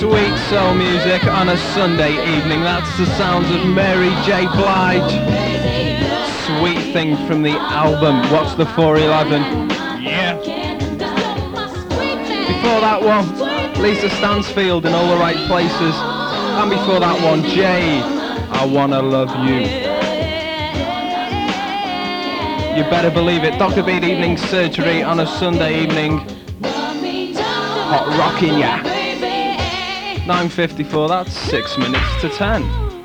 Sweet soul music on a Sunday evening. That's the sounds of Mary J. Blige. Sweet Thing from the album What's the 411? Yeah. Before that one, Lisa Stansfield in All the Right Places. And before that one, Jade, I Wanna Love You. You better believe it. Dr. Beat Evening Surgery on a Sunday evening. Hot rocking ya. 9:54, that's 6 minutes to 10.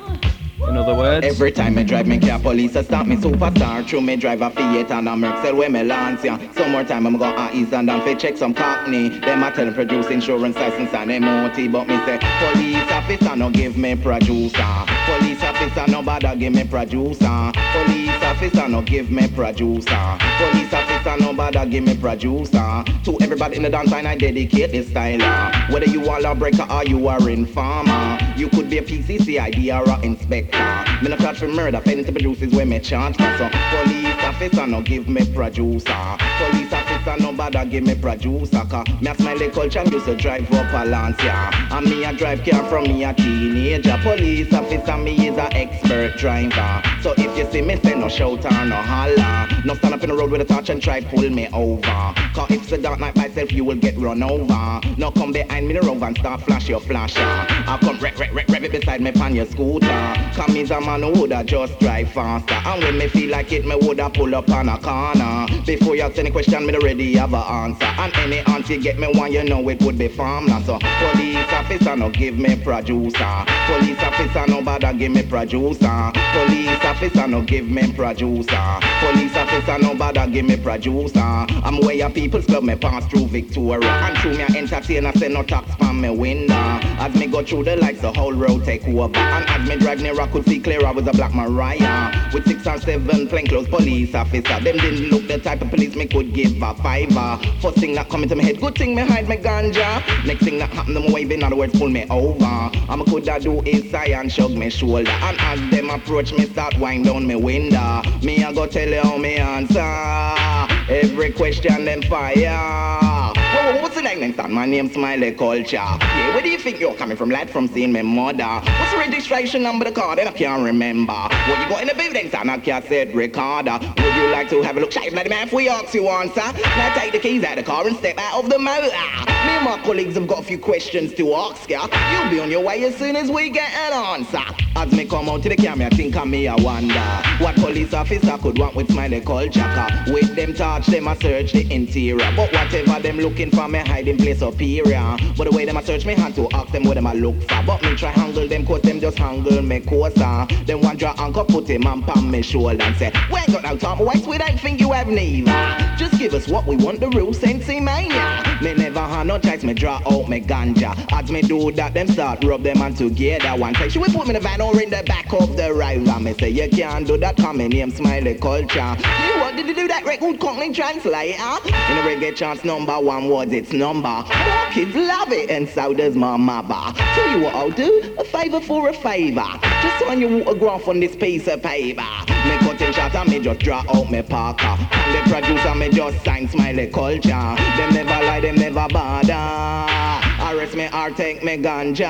In other words, every time I drive me car, police stop me superstar. Through me drive a Fiat and a Mercel where me Lancia. Some more time I'm gonna ease and down fi check some cockney. Them a tell me produce insurance license and MOT, but me say police officer no give me producer. Police officer no bother give me producer. Police officer no give me producer. Police officer no bother give me producer. To everybody in the dance line I dedicate this style. Whether you are a lawbreaker or you are informer, you could be a PCCID or a inspector. Me no charge for murder, failing to produce is where me charge for. So police officer no give me producer. Police officer no bother give me producer. Cause me a smiley culture used to drive up a Lancia. And me a drive car from me a teenager. Police officer me is a expert driver. So if you see me say no shout or no holler, no stand up in the road with a torch and try pull me over. Cause if it's a dark night myself you will get run over. No come behind me the road and start flash your flasher. I come rev it beside me pan your scooter. Come is a man who woulda just drive faster. And when me feel like it, me woulda pull up on a corner. Before you ask any question, me already have a answer. And any answer you get me one, you know it would be farmland. So police officer no give me producer. Police officer no bother give me producer. Police officer no give me producer. Police officer no bother give me producer. I'm where your people's club me pass through Victoria. And through me entertain I say no tax from me window. As me go through the lights, the whole road take over. And as me drive near I could see clear I was a black Mariah. With 6 or 7 plainclothes police officer. Them didn't look the type of police me could give a fiver. First thing that come into my head, good thing me hide my ganja. Next thing that happen, them wave, in other words, pull me over. I'm coulda do is sigh and shrug me shoulder. And as them approach me, start wind down me window. Me I go tell you how me answer. Every question them fire. Whoa, what's the name next time? My name's Smiley Culture. Yeah, where do you think you're coming from, lad? From seeing my mother. What's the registration number of the car? Then I can't remember. What you got in the building, son? I can't say it, Ricardo. Would you like to have a look? Shave, bloody man, if we ask you answer. Now take the keys out of the car and step out of the motor. Me and my colleagues have got a few questions to ask ya. You'll be on your way as soon as we get an answer. As me come out to the camera, think of me, I wonder what police officer could want with Smiley Culture. With them touch, them a search the interior. But whatever them looking for, me hiding place superior. But the way them a search me hand to ask them what them a look for. But me try handle them cause them just handle me closer. Them one draw anchor, put him on pan me shoulder and say, we ain't got no time to waste, we don't think you have neither. Just give us what we want, the real Sensei mania. Me never had no choice, me draw out me ganja. As me do that, them start rub them on together. One say, should we put me in the van or in the back of the rider? Me say, you can't do that, come in name Smiley Culture. You what did you do that record Cockney translator? In a reggae chance number 1 was its number. More kids love it and so does my mother. Tell you what I'll do, a favour for a favour. Just sign your autograph on this piece of paper. Me cutting shot and me just draw out me Parker. And the producer me just sign Smiley Culture. Them never lie, them never bother. Arrest me or take me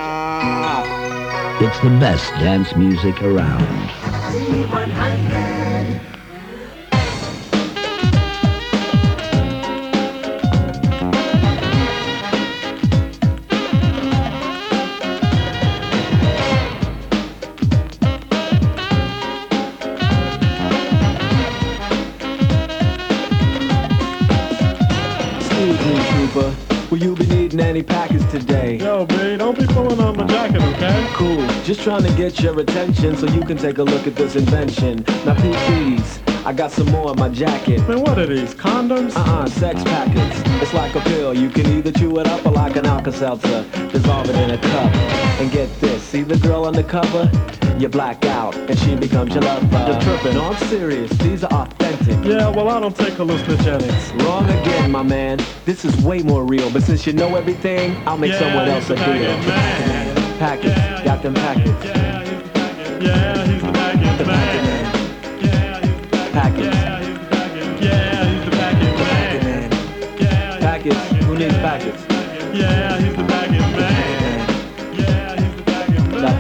ganja. It's the best dance music around. C100. Will you be needing any package today? Yo, B, don't be pulling on my jacket, okay? Cool, just trying to get your attention so you can take a look at this invention. Now peep these, I got some more in my jacket. Man, what are these, condoms? Sex packets. It's like a pill, you can either chew it up or like an Alka-Seltzer, dissolve it in a cup. And get this, see the girl on the cover? You black out, and she becomes your lover. You're tripping. No, I'm serious, these are authentic. Yeah, well, I don't take hallucinogenics. Wrong again, my man. This is way more real, but since you know everything, I'll make someone else a deal. Package, yeah, got them packets. Yeah, he's the package man. Packets. Yeah, he's the package man. Packets, who needs packets? Yeah, he's the package man.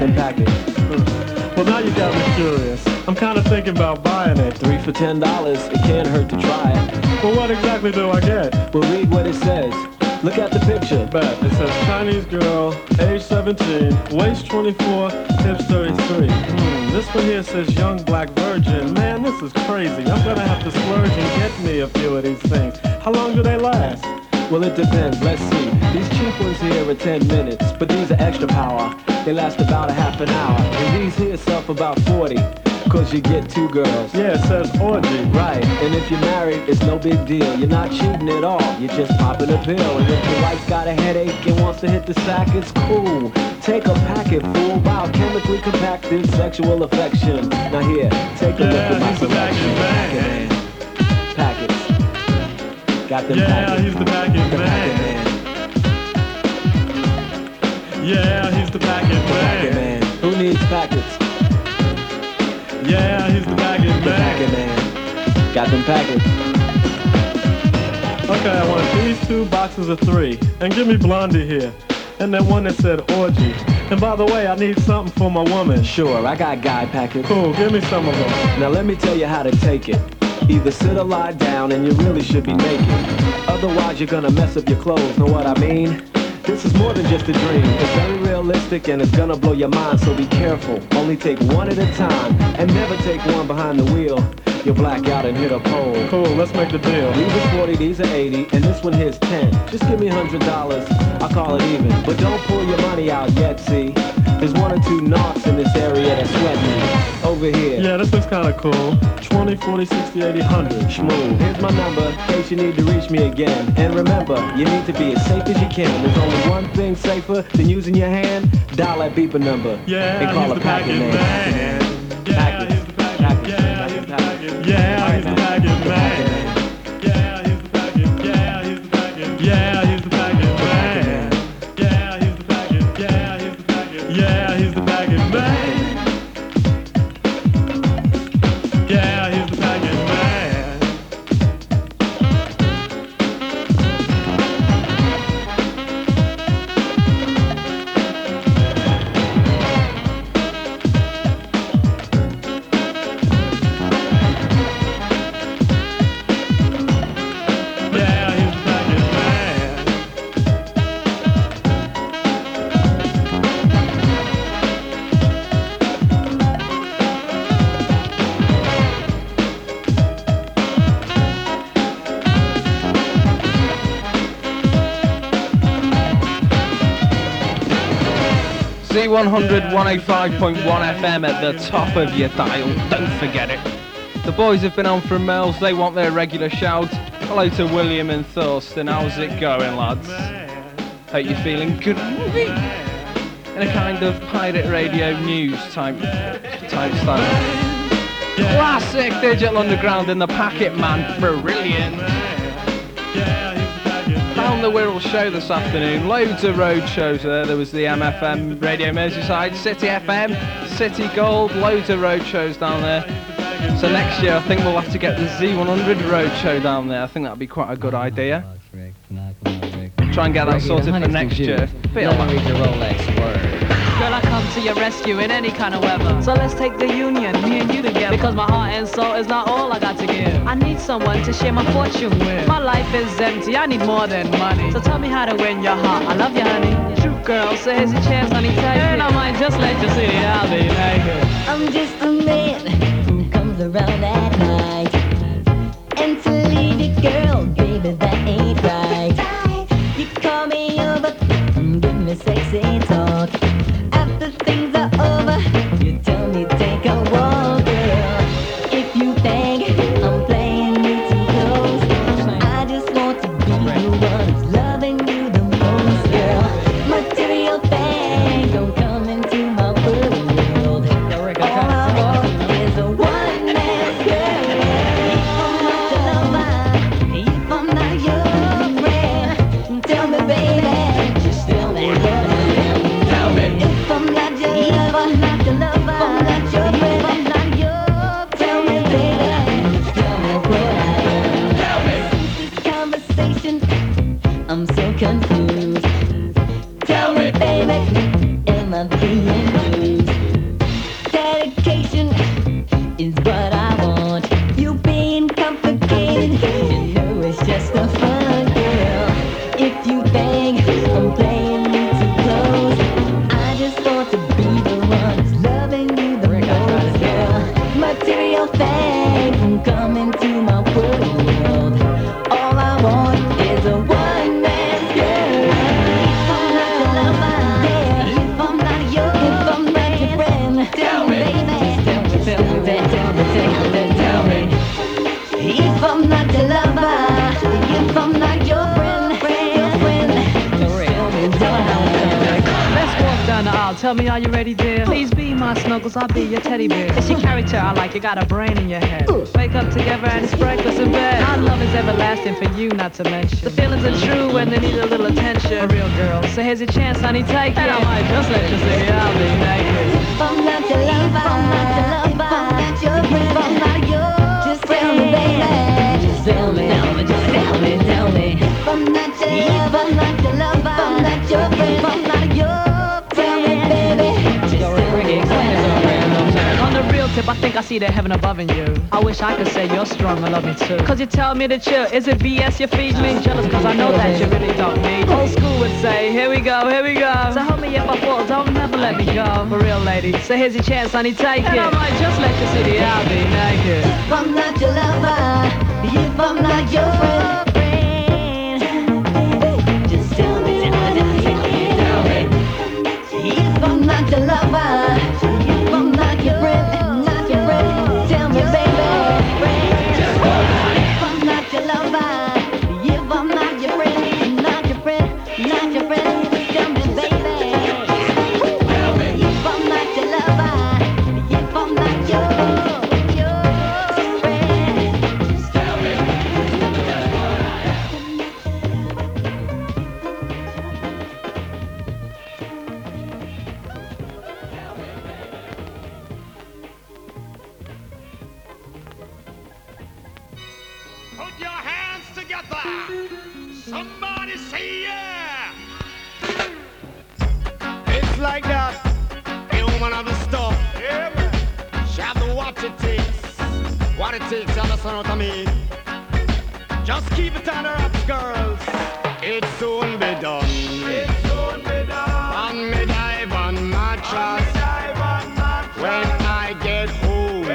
them packets. Well, now you got me curious. I'm kind of thinking about buying it. 3 for $10, it can't hurt to try it. Well, what exactly do I get? Well, read what it says. Look at the picture. Bet. It says Chinese girl, age 17, waist 24, hips 33. This one here says young black virgin. Man, this is crazy. I'm gonna have to splurge and get me a few of these things. How long do they last? Well, it depends. Let's see. These cheap ones here are 10 minutes, but these are extra power. They last about a half an hour. And these here sell for about 40, cause you get 2 girls. Yeah, it says orgy. Right, and if you're married, it's no big deal. You're not cheating at all, you're just popping a pill. And if your wife's got a headache and wants to hit the sack, it's cool. Take a packet, fool. Biochemically compacted sexual affection. Now here, take a look at my he's the selection. packet man. Packets. Got them Yeah, packets. he's the packet The man. packet man. Yeah, he's the packet The packet man. man. Who needs packets? Yeah, he's the packet The packet man. man. Got them packets. Okay, I want these 2 boxes of 3. And give me Blondie here. And then one that said orgy. And by the way, I need something for my woman. Sure, I got guy packets. Cool, give me some of them. Now let me tell you how to take it. Either sit or lie down and you really should be naked. Otherwise you're gonna mess up your clothes, know what I mean? This is more than just a dream. It's very realistic and it's gonna blow your mind, so be careful. Only take one at a time and never take one behind the wheel. You'll black out and hit a pole. Cool, let's make the deal. These are 40, these are 80, and this one here's 10. Just give me $100, I'll call it even. But don't pull your money out yet, see? There's 1 or 2 knocks in this area that sweat me. Over here. Yeah, this looks kind of cool. 20, 40, 60, 80, 100. Schmoo. Here's my number, in case you need to reach me again. And remember, you need to be as safe as you can. There's only one thing safer than using your hand. Dial that beeper number. Yeah, and call he's a the packet packet man. Yeah, Packets. he's the packet. Packets. Yeah, he's the Packets. packet. Yeah, he's the packet man. Yeah, he's the packet. Yeah, he's the packet. Yeah, he's the packet man. Yeah, he's the packet. Yeah, he's the packet. Yeah, he's the packet man. Yeah, he's the packet man. Yeah, he's the packet man. Z100 105.1 FM at the top of your dial, don't forget it. The boys have been on from Mel's, they want their regular shout. Hello to William and Thurston, how's it going, lads? Hope you're feeling good. In a kind of pirate radio news type style. Classic Digital Underground and the Packet Man, brilliant. Down the Wirral show this afternoon, loads of road shows there. There was the MFM Radio Merseyside, City FM, City Gold, loads of road shows down there. So next year I think we'll have to get the Z100 road show down there. I think that'd be quite a good idea. Try and get that sorted for next year. Bit of read your Rolex word. Girl, I come to your rescue in any kind of weather. So let's take the union, me and you together. Because my heart and soul is not all I got to give. I need someone to share my fortune with. My life is empty, I need more than money. So tell me how to win your heart. I love you, honey. True girl, so here's your chance, honey. Take it. And I might just let you see how they like it. I'm just a man who comes around at night. And to leave you, girl, baby, that ain't right. You call me over, give me sexy talk. After things are over, you tell me take a walk, girl. If you think I'm playing you too close, I just want to be the one who's loving you the most, girl. Material things don't come into my world. All I want is a one-man girl. If I'm not your lover, if I'm not your on, tell me, are you ready, dear? Please be my snuggles, I'll be your teddy bear. It's your character I like, you got a brain in your head. Wake up together and it's breakfast in bed. Our love is everlasting for you, not to mention. The feelings are true and they need a little attention. A real girl, so here's your chance, honey, take it. And I might just let you see I'll be naked. I'm not your lover, I'm not your lover, I'm not your friend, I'm not yours. Just tell me, baby. Just tell me, just tell me, tell me. I'm not your lover, I'm not your lover, I'm not your friend, I'm not yours. Tell me, baby. Just tell me, on the real tip, I think I see the heaven above in you. I wish I could say you're strong and love me too. Cause you tell me to chill, is it BS you feed me? Jealous cause I know that you really don't need me. Old school would say, here we go, here we go. So hold me if I fall, don't never let me go. For real lady, so here's your chance, honey, take it. And I might just let you see the I'll be naked. if I'm not your lover, if I'm not your friend, just tell me, tell me, tell me. If I'm not your lover, if I'm not your friend, not your friend, tell me, baby. If I'm not your lover, if I'm not your friend, not your friend, not your friend, tell me, baby. If I'm not your lover, if I'm not your friend, just tell me. Put your hands together. Somebody say yeah. It's like that. A woman of the stuff. Yeah, man. She have to watch it takes. What it takes, you understand what I mean? Just keep it on her ups, girls. It soon be done. It soon be done. On me dive on mattress. When I get home.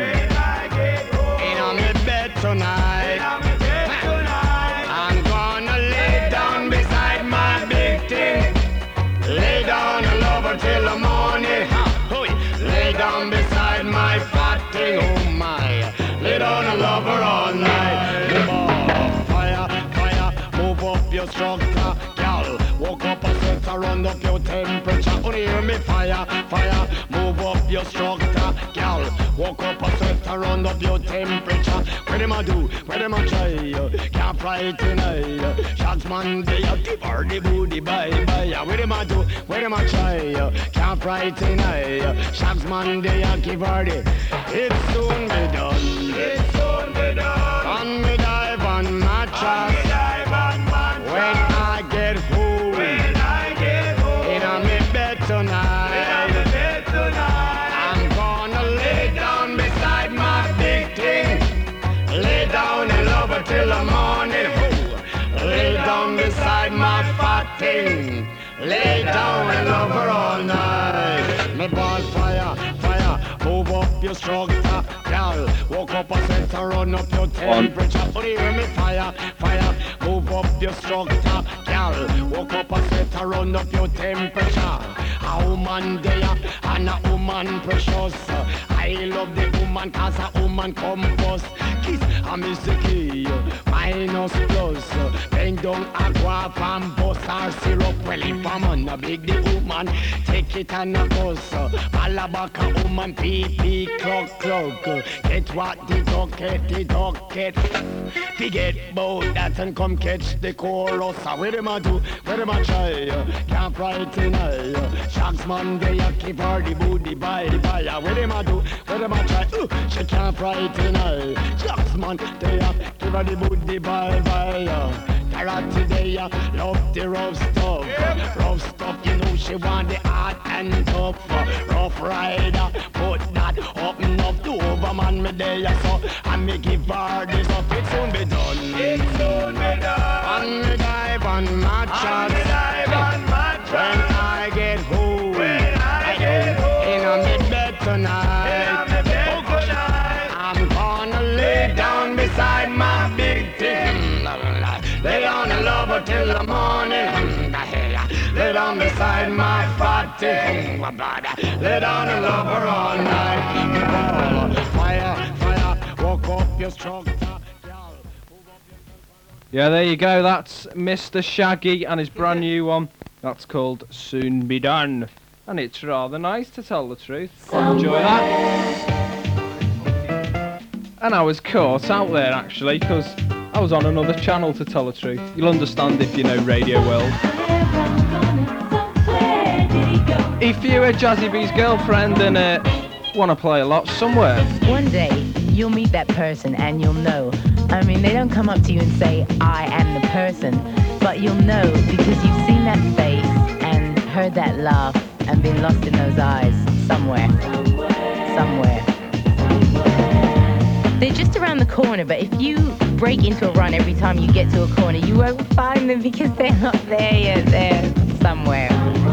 In on me bed tonight. I'm gonna lay down beside my big thing. Lay down and love her till the morning. Lay down beside my fat thing. Oh my. Lay down and love her all night. Fire, fire, move up your structure, girl. Walk up a sweat, run up your temperature. Only hear me fire, fire, move up your structure, girl. Walk up a sweat, run up your temperature. What them a do? What them a try? Can't fry tonight. Shots Monday, give her the booty, bye bye. What them a do? What them a try? Can't fry tonight. Shots Monday, give her the. It soon be done. It soon be done. On me dive on mattress. When I get home. When I get home. In on me bed tonight. I'm gonna lay down beside my big thing. Lay down and love her till the morning. Lay down beside my fat thing. Lay down and love her all night. Me ball fire, fire, move up your structure, girl. Walk up a set and run up your temperature. Only hear me fire, fire, move up your structure, girl. Walk up a set and run up your temperature. A woman there and a woman precious. I love the woman cause a woman come first. Kiss a miss the key, minus plus. Bend down a guap and bust her syrup. Well if I'm on a big the woman, take it and a bus. Balabaka woman, pee clock. Get what the duck get. They get both that and come catch the chorus. Where them a do, where them a try? Can't fry tonight. Sharks Monday, I keep her the booty bye. Where them a do, where them a try? She can't fry tonight. Sharks Monday, I give her the booty bye. Tara today, love the rough stuff. Rough stuff, you know she want the hard and tough. Rough rider, put that up enough to overman me there. So I me give her this up, it soon be done. It soon be done. On me dive on mattress. When I get home. In on me bed tonight. I'm gonna lay down beside my big thing. Lay down and love her till the morning. Lay down beside my fat thing. Lay down and love her all night. Fire, fire, walk up your structure. Yeah, there you go. That's Mr. Shaggy and his brand new one. That's called Soon Be Done. and it's rather nice to tell the truth. Quite enjoy that. And I was caught out there actually, because I was on another channel to tell the truth. You'll understand if you know Radio World. If you're a Jazzy B's girlfriend and want to play a lot somewhere. One day, you'll meet that person and you'll know. I mean, they don't come up to you and say, I am the person. But you'll know because you've seen that face and heard that laugh and been lost in those eyes somewhere. Somewhere. They're just around the corner, but if you break into a run every time you get to a corner, you won't find them because they're not there yet. They're somewhere.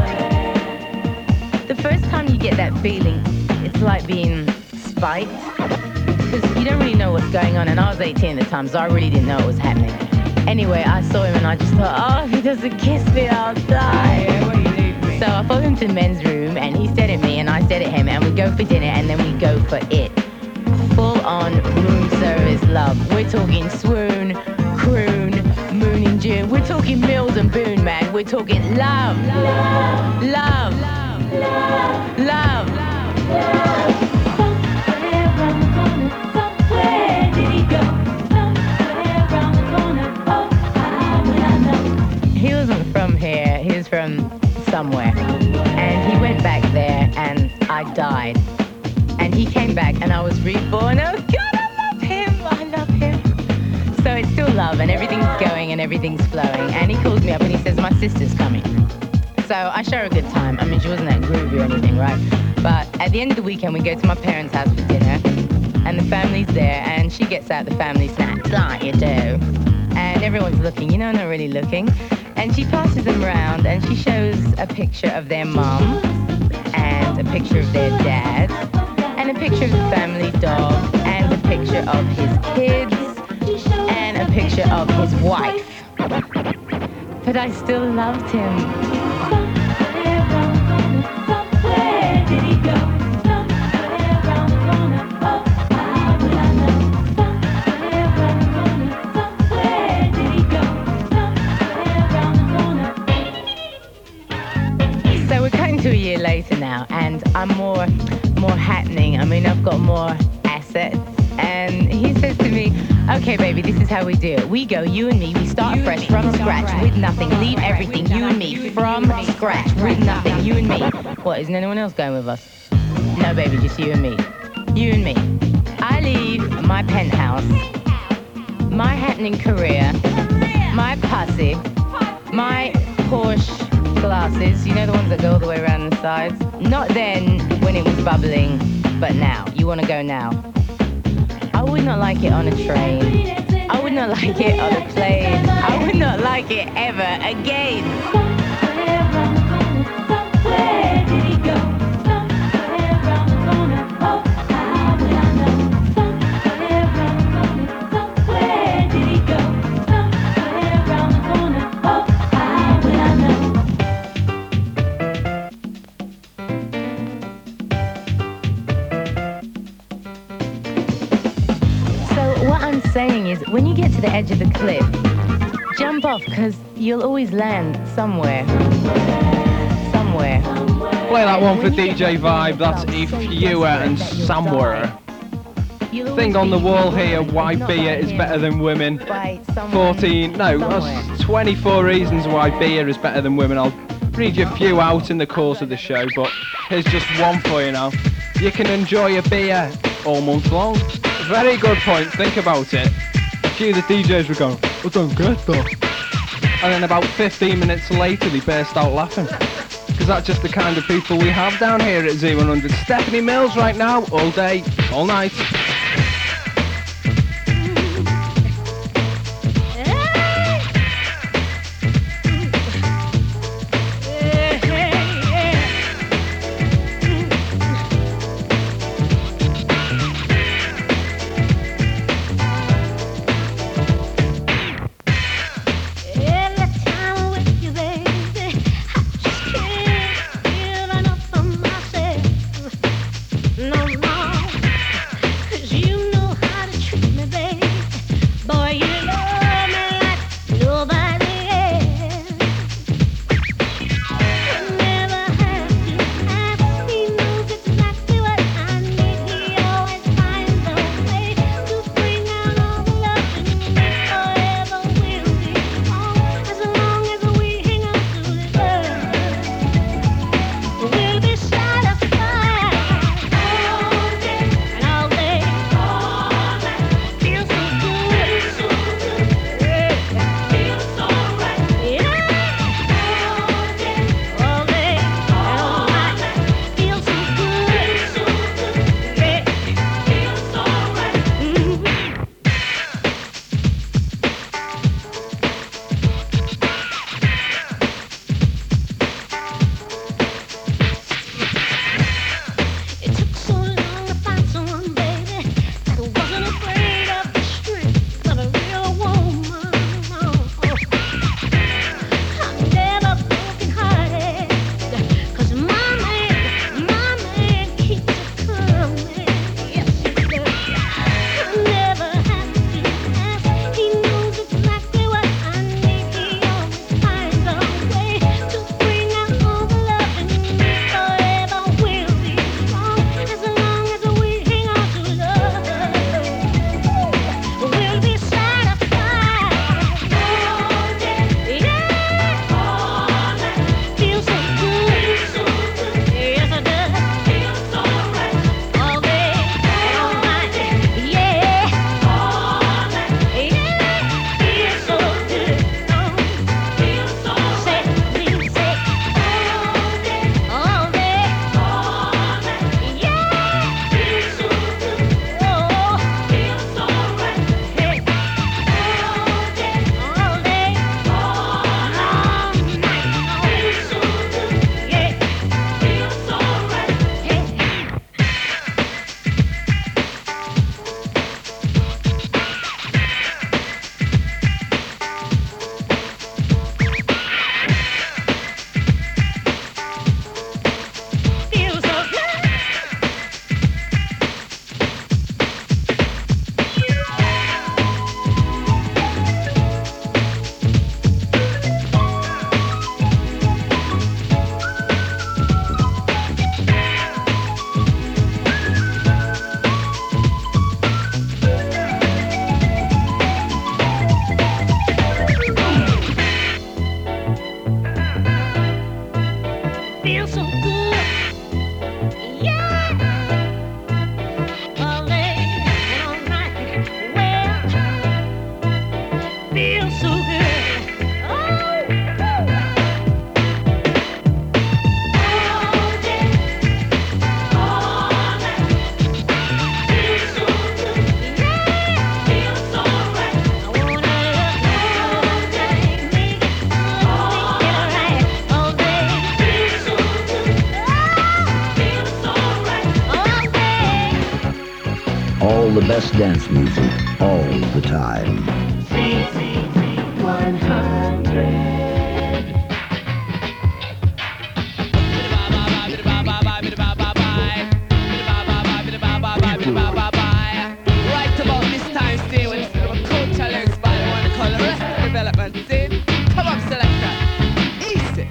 The first time you get that feeling, it's like being spiked, because you don't really know what's going on, and I was 18 at the time, so I really didn't know what was happening. Anyway, I saw him and I just thought, oh, if he doesn't kiss me, I'll die. So I followed him to the men's room, and he stared at me, and I stared at him, and we go for dinner, and then we go for it. Full-on room service love. We're talking swoon, croon, moon and June. We're talking Mills and Boone, man. We're talking love. Love. Love. Love. Love. Somewhere around the corner, somewhere did he go? Somewhere around the corner, oh, how will I know? He wasn't from here, he was from somewhere. And he went back there and I died. And he came back and I was reborn. Oh God, I love him, I love him. So it's still love and everything's going and everything's flowing. And he calls me up and he says, my sister's coming. So I show her a good time. I mean, she wasn't that groovy or anything, right? But at the end of the weekend, we go to my parents' house for dinner, and the family's there, and she gets out the family snacks, like you do. And everyone's looking, you know, not really looking. And she passes them around, and she shows a picture of their mom, and a picture of their dad, and a picture of the family dog, and a picture of his kids, and a picture of his wife. But I still loved him. So we're cutting to a year later now, and I'm more happening. I mean, I've got more assets. And he says to me, okay, baby, this is how we do it. We go, you and me, we start fresh from scratch with nothing. Leave everything, you and me, from scratch with nothing. You and me. What, isn't anyone else going with us? No, baby, just you and me. You and me. I leave my penthouse, my happening career, my pussy, my Porsche glasses, you know the ones that go all the way around the sides? Not then, when it was bubbling, but now. You want to go now. I would not like it on a train. I would not like it on a plane. I would not like it ever again. Somewhere around the corner, somewhere did he go? Somewhere around the corner, oh, how will I know? Somewhere around the corner, somewhere did he go? Somewhere around the corner, oh, how will I know? What I'm saying is, when you get to the edge of the cliff, jump off, because you'll always land somewhere. Somewhere. Play that one for DJ Vibe, that's If You Were and Somewhere. Thing on the wall here, why beer is better than women. 24 reasons why beer is better than women. I'll read you a few out in the course of the show, but here's just one for you now. You can enjoy a beer all month long. Very good point, think about it. A few of the DJs were going, I don't get that. And then about 15 minutes later they burst out laughing. Because that's just the kind of people we have down here at Z100. Stephanie Mills right now, all day, all night. the best dance music all the time. Right about this time, stay with a culture lyrics by the one they call Arrested Development. See? Come up, selector. Easy.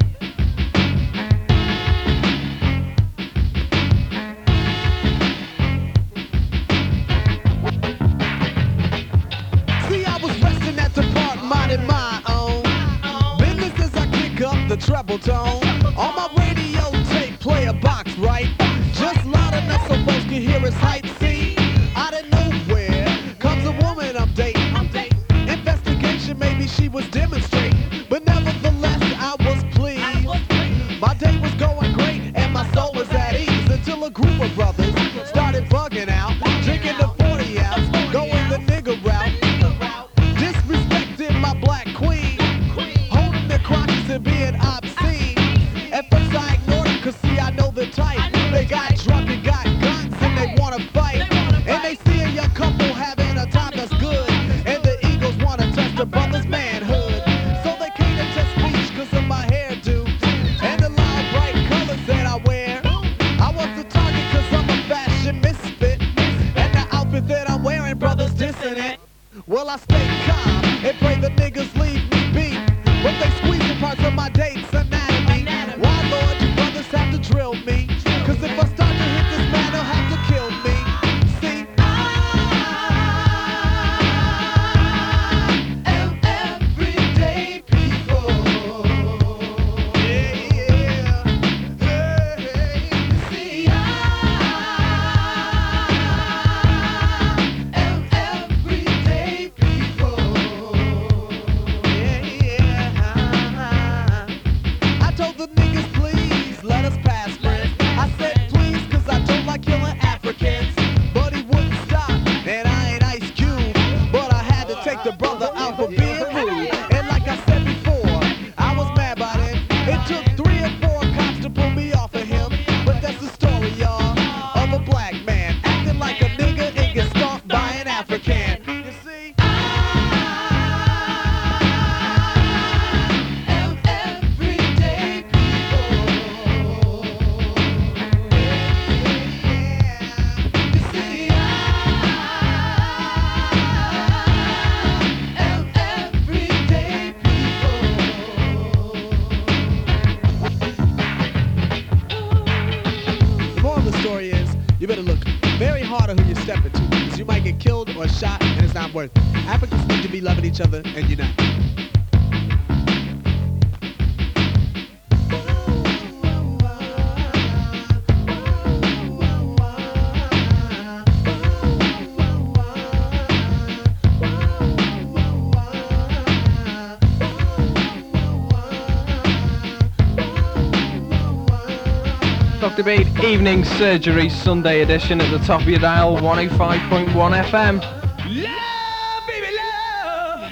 See, I was resting at the park, minding my own business as I kick up the treble tone. On my radio tape, play a box, right? Just loud enough so folks can hear us hype. See, out of nowhere comes a woman update. Investigation, maybe she was demonstrating, but nevertheless I was pleased. My day was going great and my soul was at ease until a group of brothers started bugging out, drinking the 40 ounce, going the nigga route, disrespecting my black queen, holding the crotches and being obscene. At first I ignored them, cause see I know the type. They got drunk and got guns and they wanna fight, and they see a young couple having a time that's good, and the Eagles wanna test the brother's manhood. So they came to test speech cause of my hairdo and the loud bright colors that I wear. I was the target cause I'm a fashion misfit, and the outfit that I'm wearing, brothers dissing it. Well, I stay calm and pray the niggas leave me be, but they squeezing parts of my date's anatomy. Why, Lord, you brothers have to drill me? Cause if I start to hit this man, they'll have to kill me. See, I am everyday people. Yeah, yeah. Hey, see, I am everyday people. Yeah, yeah. I told the niggas, please let us pass, friends. I said please cause I don't like killing Africans, but he wouldn't stop, and I ain't Ice Cube, but I had to take the brother out for being rude. And like I said before, I was mad by then. It took 3 or 4 cops to pull me off of him, but that's the story, y'all, of a black man acting like a nigga and get stalked by an African. You see? I am everyday people. You see, I am everyday people. The moral of the story is, you better look very hard at who you're stepping to, because you might get killed or shot, and it's not worth it. Africans need to be loving each other and unite. Dr. Beat, Evening Surgery, Sunday edition at the top of your dial, 105.1 FM. Love, baby, love.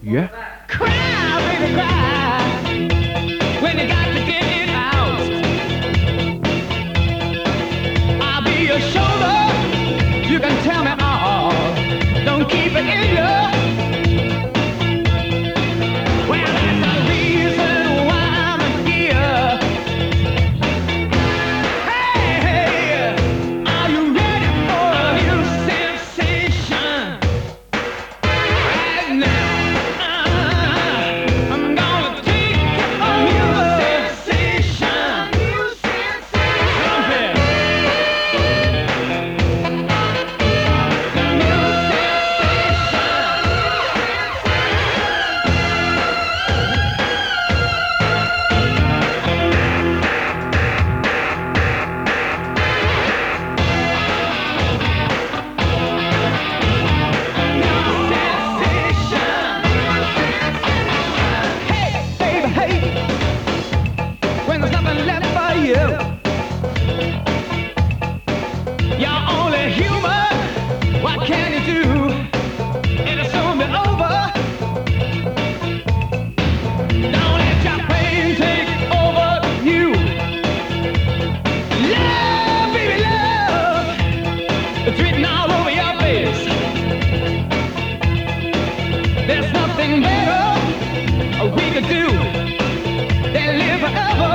Yeah. Cry, baby, cry. When you got to get it out. I'll be your shoulder. You can tell me all. Don't keep it in you. Well, that's the reason why I'm here. Hey, hey, are you ready for a new sensation? Right now. I'm gonna take a new sensation. New sensation. Hey, baby, hey. When there's nothing left for you, you're only human. What can you do? It'll soon be over. Don't let your pain take over you. Love, baby, love. It's written all over your face. There's nothing better we could do than live forever.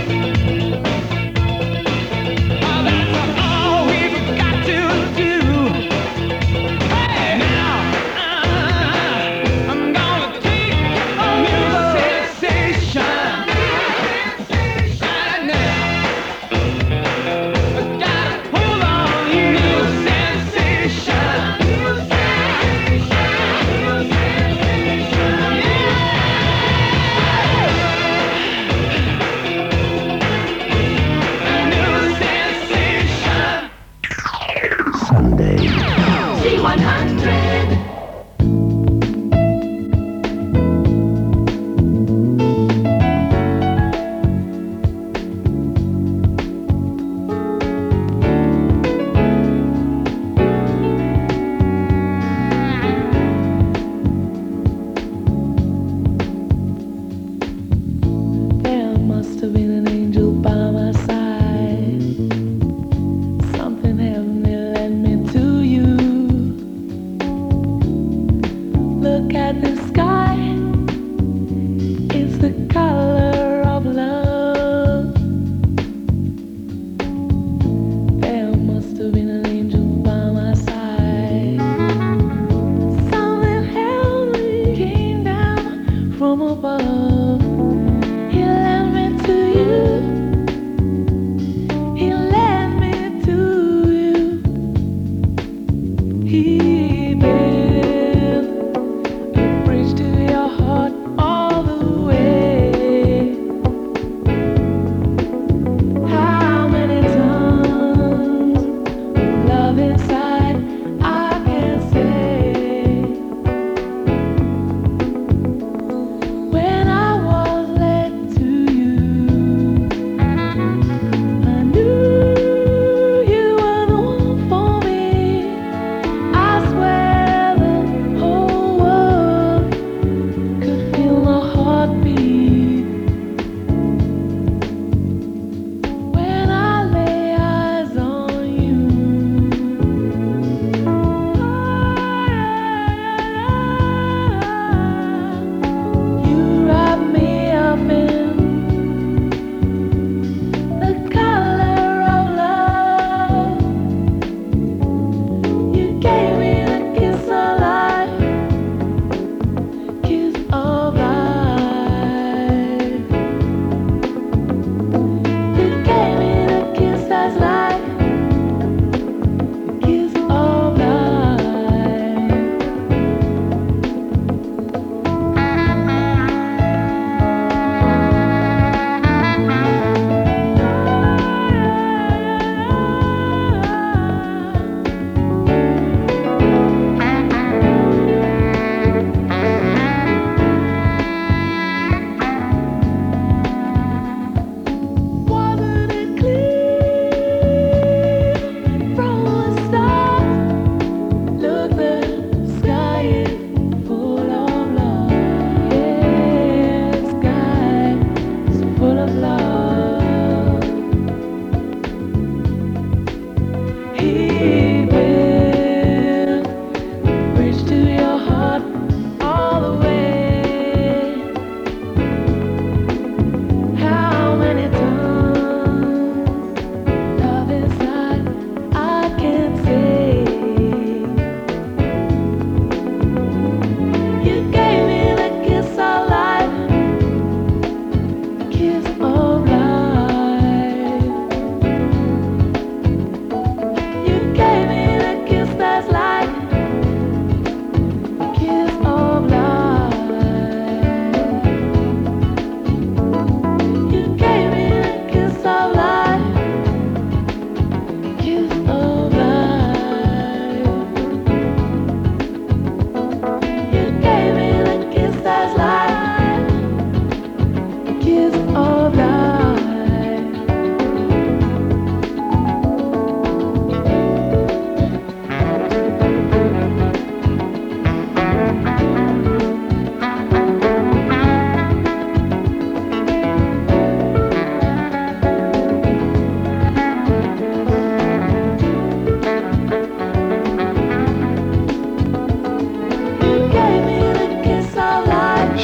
Oh, that's all we've got to do. Hey, now I'm gonna take a new sensation. Right now, I gotta hold on, new sensation. Sunday. C100. There must have been an angel by my side. Something heavenly led me to you. Look at the sky. It's the color of love. There must have been an angel by my side. Something heavenly came down from above. He led me to you. He led me to you. He built a bridge to your heart all the way. How many tons of love inside I can't say. When I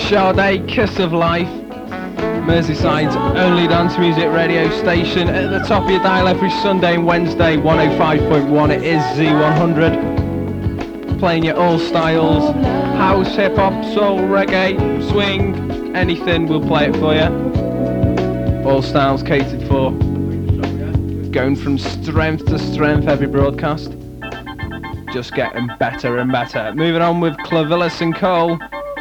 Sade, Kiss of Life, Merseyside's only dance music radio station, at the top of your dial every Sunday and Wednesday, 105.1, it is Z100. Playing you all styles, house, hip-hop, soul, reggae, swing, anything, we'll play it for you. All styles catered for. Going from strength to strength every broadcast. Just getting better and better. Moving on with Clavillis and Cole.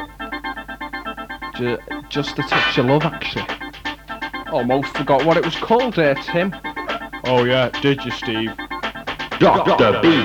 Just a touch of love, actually. Almost forgot what it was called there, Tim. Oh yeah, did you, Steve? Dr. B.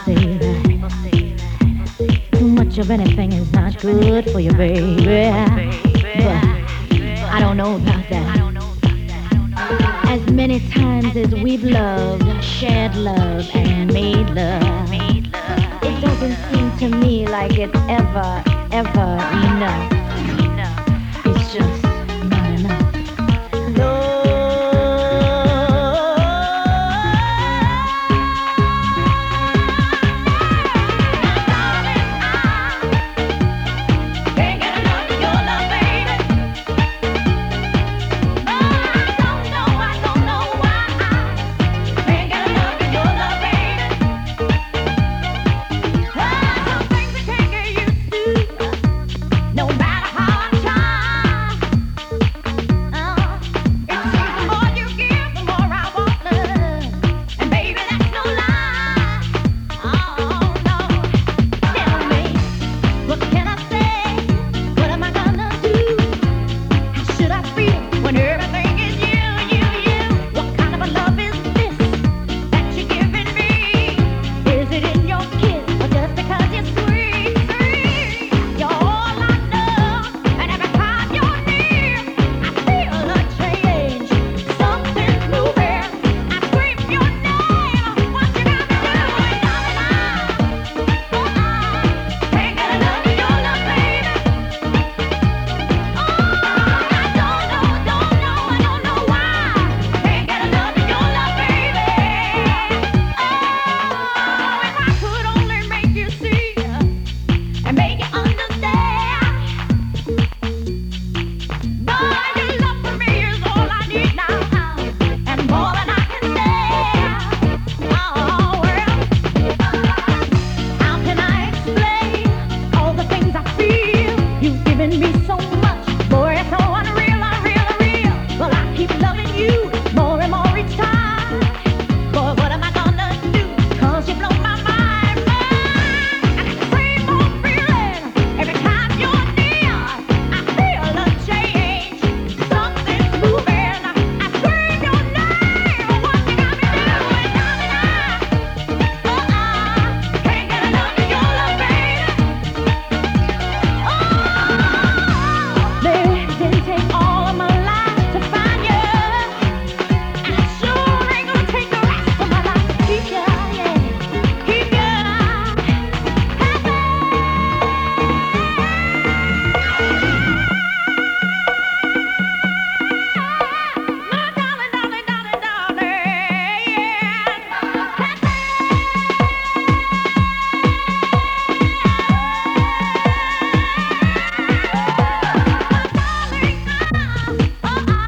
say that too much of anything is not good for you, baby. But I don't know about that. As many times as we've loved, shared love, and made love, it doesn't seem to me like it's ever enough.